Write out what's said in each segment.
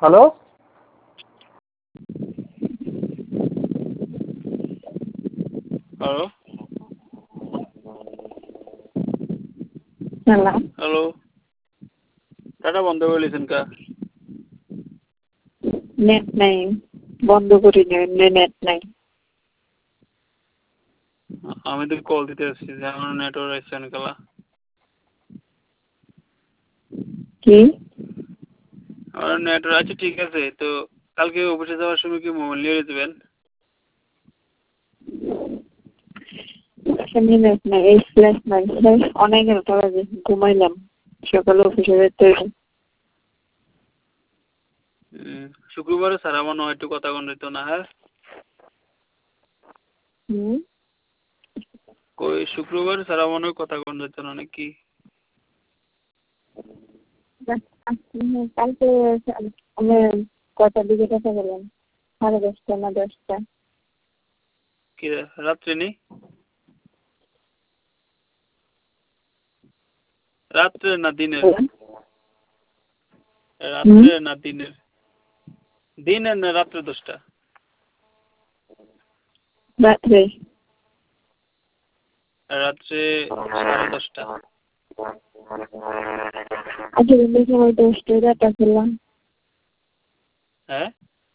Hello. Hello hello. Hello data বন্ধ করে লিছেন কা? নেট নাই, বন্ধ করিনি, এমনি নেট নাই। আমি তো কল দিতে আসছি যে আমার নেটওয়ার্ক আসছে না কালা। কি? আমার নেটওয়ার্ক আছে, ঠিক আছে। তো কালকে অফিসে যাওয়ার সময় কি মোবাইল নিয়ে যাবেন? এমনি নেট নাই, এই ফ্ল্যাশ নাই, ফ্ল্যাশ অনেক বাজে, ঘুমাইলাম, সকালে অফিসে যেতে হইবে। শুক্রবারে স্যার আমার নয় একটু কথা কন দিত না, হ্যাঁ? কই শুক্রবারে স্যার আমার কথা কন দিত না নাকি? কালকে আমি কটার দিকে কথা বললাম? 10:30 না 10টা? কি রাত্রে নেই? রাত্রে না দিনের? রাত্রে না দিনের? দিনের না রাত্রে 10টা? রাত্রে। রাত্রে 10:30। আচ্ছা, সময় 10টায় ডাটা খেলাম। হ্যাঁ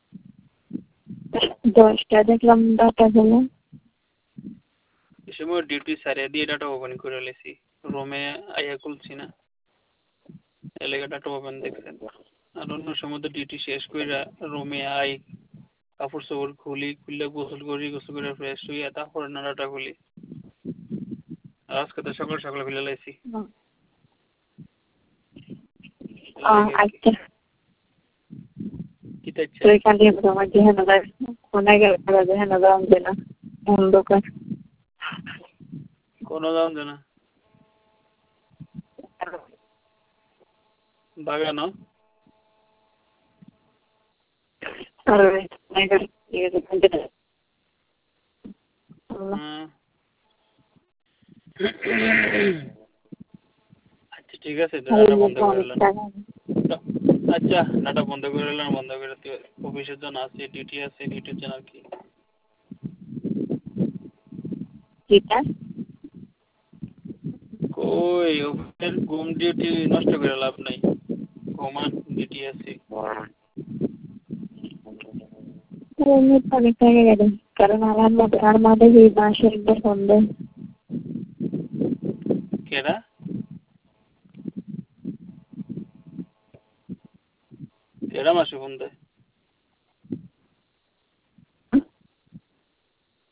10টা দেখলাম ডাটা খেলাম। এ সময় ডিউটি সারিয়ে দিয়ে ডাটা ওপেন করে লেছি, রুমে আইয়া খুলছি না, এলাকা ডাটা ওপেন দেখছেন। আর অন্য সময় তো ডিউটি শেষ করে রুমে আই, কাপড় চোপড় খুলি, খুললে গোসল করে ফ্রেশ হইয়া তারপরে না ডাটা খুলি। আর আজকে তো সকাল সকাল খুলে লাইছি। আচ্ছা, কি চাইছে? তুই খালি আমার যেখানে যায় অনেক যেখানে যাওয়া যায় না, অন্ধকার। কোনো দাম দেয় না বাগানো। আচ্ছা ঠিক আছে, ডাটা বন্ধ করে দিলাম। আচ্ছা ডাটা বন্ধ করে দিলাম, বন্ধ করে অফিসের জন্য আছে, ডিউটি আছে, ডিউটির জন্য আর কি। কই অফিসের ঘুম ডিউটি নষ্ট করে লাভ নাই, ঘুমান, ডিউটি আছে। অনেক টাকা গেল, কারণ আমার মাঝে এই মাসে একবার ফোন দেয়। কেডা? কেডা মাসে ফোন দেয়?